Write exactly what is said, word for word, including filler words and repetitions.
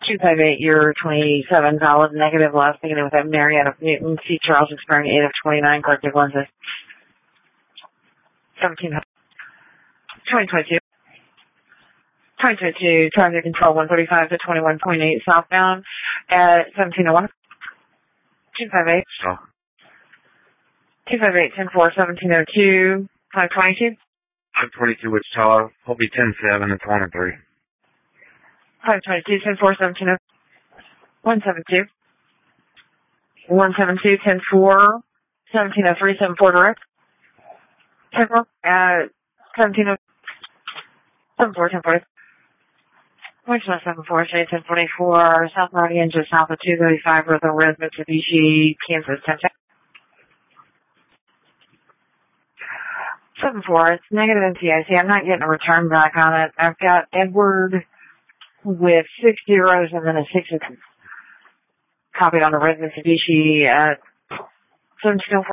two five eight, you're twenty-seven, solid, negative, last beginning with M. Marietta Newton, C. Charles expiring eight of twenty-nine, corrective lenses. seventeen hundred. twenty twenty-two. twenty twenty-two, traffic control one thirty-five to twenty-one point eight southbound at seventeen oh one. two five eight. So. two five eight, ten four, seventeen oh two, five twenty-two. five twenty-two, Wichita, will be ten seven and twenty-three. five twenty-two, ten four, seventeen oh two, one seventy-two. one seventy-two, ten four, seventeen oh three, seven four direct. ten four, at seventeen oh two, seven four, ten four. Wichita seven four, shade ten forty-four, South Meridian, just south of two thirty-five, Rhythm Red, Mitsubishi, Kansas, ten seven. seven four, it's negative N T I C. I'm not getting a return back on it. I've got Edward with six zeros and then a six copied on the red Mitsubishi at seventeen oh four.